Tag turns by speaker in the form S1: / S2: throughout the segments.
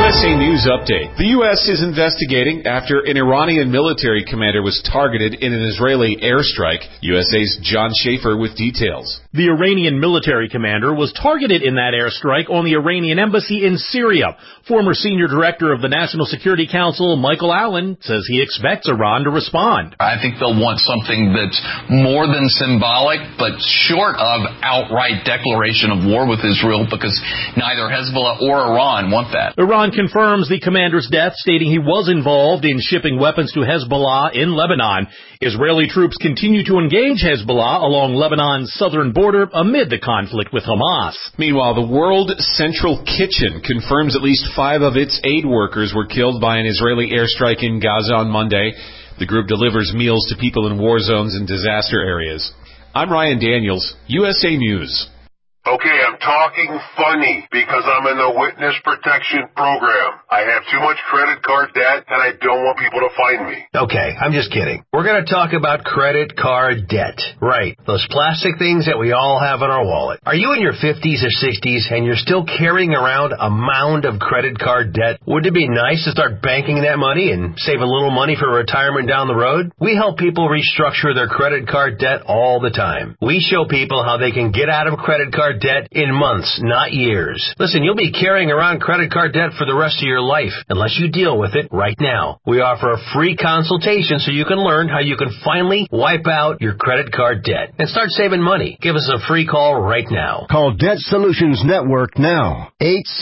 S1: USA News Update. The U.S. is investigating after an Iranian military commander was targeted in an Israeli airstrike. USA's John Schaefer with details.
S2: The Iranian military commander was targeted in that airstrike on the Iranian embassy in Syria. Former senior director of the National Security Council, Michael Allen, says he expects Iran to respond.
S3: I think they'll want something that's more than symbolic, but short of outright declaration of war with Israel, because neither Hezbollah or Iran want that.
S2: Iran confirms the commander's death, stating he was involved in shipping weapons to Hezbollah in Lebanon. Israeli troops continue to engage Hezbollah along Lebanon's southern border amid the conflict with Hamas.
S1: Meanwhile, the World Central Kitchen confirms at least 5 of its aid workers were killed by an Israeli airstrike in Gaza on Monday. The group delivers meals to people in war zones and disaster areas. I'm Ryan Daniels, USA News.
S4: Okay, I'm talking funny because I'm in the witness protection program. I have too much credit card debt and I don't want people to find me.
S5: Okay, I'm just kidding. We're going to talk about credit card debt. Right, those plastic things that we all have in our wallet. Are you in your 50s or 60s and you're still carrying around a mound of credit card debt? Wouldn't it be nice to start banking that money and save a little money for retirement down the road? We help people restructure their credit card debt all the time. We show people how they can get out of credit card debt in months, not years. Listen, you'll be carrying around credit card debt for the rest of your life unless you deal with it right now. We offer a free consultation so you can learn how you can finally wipe out your credit card debt and start saving money. Give us a free call right now.
S6: Call Debt Solutions Network now.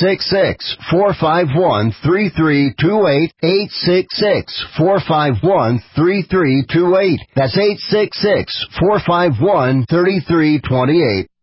S6: 866-451-3328. 866-451-3328. That's 866-451-3328.